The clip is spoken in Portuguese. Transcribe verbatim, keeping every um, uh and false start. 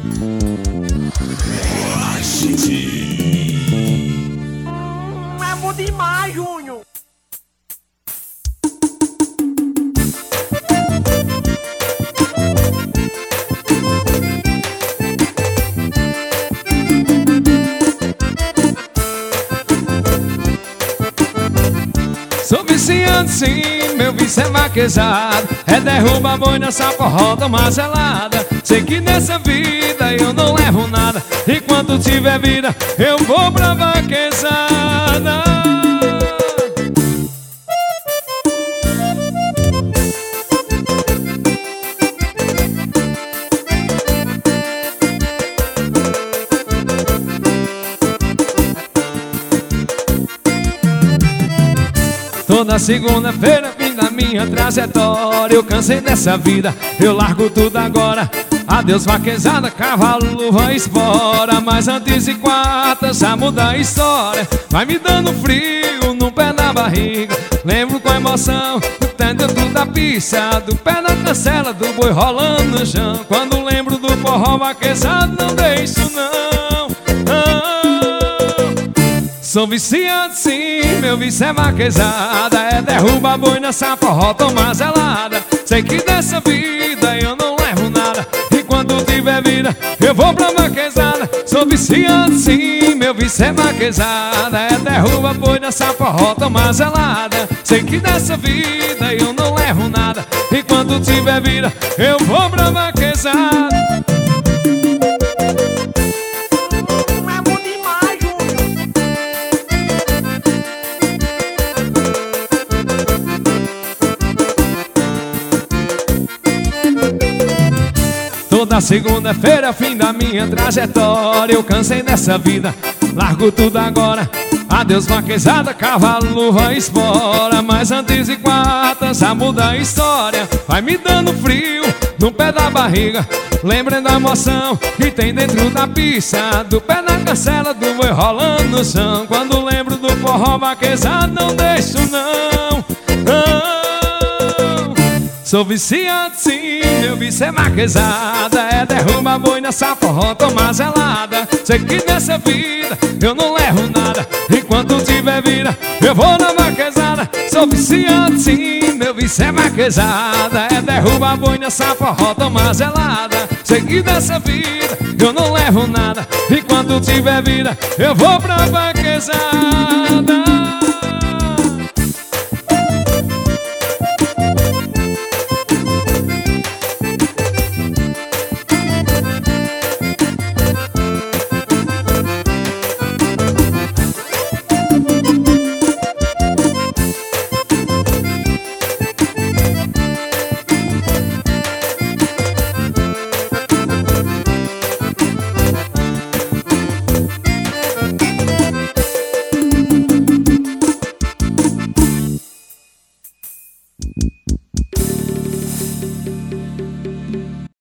É bom demais, Júnior. Sou viciante sim, meu vício é vaquejado. É derruba boi nessa forró, toma gelada. Sei que nessa vida eu não levo nada. E quando tiver vida, eu vou pra vaquejada. Toda segunda-feira, fim da minha trajetória. Eu cansei dessa vida, eu largo tudo agora. Adeus vaquejada, cavalo, luva, espora. Mas antes de quarta já muda a história. Vai me dando frio no pé da barriga. Lembro com emoção do pé dentro da pista, do pé na cancela, do boi rolando no chão. Quando lembro do forró vaquejado, não deixo não, não. Sou viciante sim, meu vício é vaquejada. É derruba boi nessa forró, toma gelada. Sei que dessa vida eu não levo nada. E quando tiver vida, eu vou pra vaquejada. Sou viciante sim, meu vício é vaquejada. É derruba boi nessa forró, toma gelada. Sei que dessa vida eu não levo nada. E quando tiver vida, eu vou pra vaquejada. Toda segunda-feira, fim da minha trajetória. Eu cansei dessa vida, largo tudo agora. Adeus vaquejada, cavalo, luva, espora. Mas antes de quarta já muda a história. Vai me dando frio no pé da barriga. Lembrando a emoção que tem dentro da pista, do pé na cancela, do boi rolando no chão. Quando lembro do forró vaquejado, não deixo não, não. Sou viciante sim, meu vício é vaquejada. É derruba boi nessa forró, toma gelada. Sei que nessa vida eu não levo nada. Enquanto tiver vida, eu vou na vaquejada. Sou viciante sim, meu vício é vaquejada. É derruba boi nessa forró, toma gelada. Sei que dessa vida eu não levo nada. Enquanto tiver vida, eu vou pra vaquejada.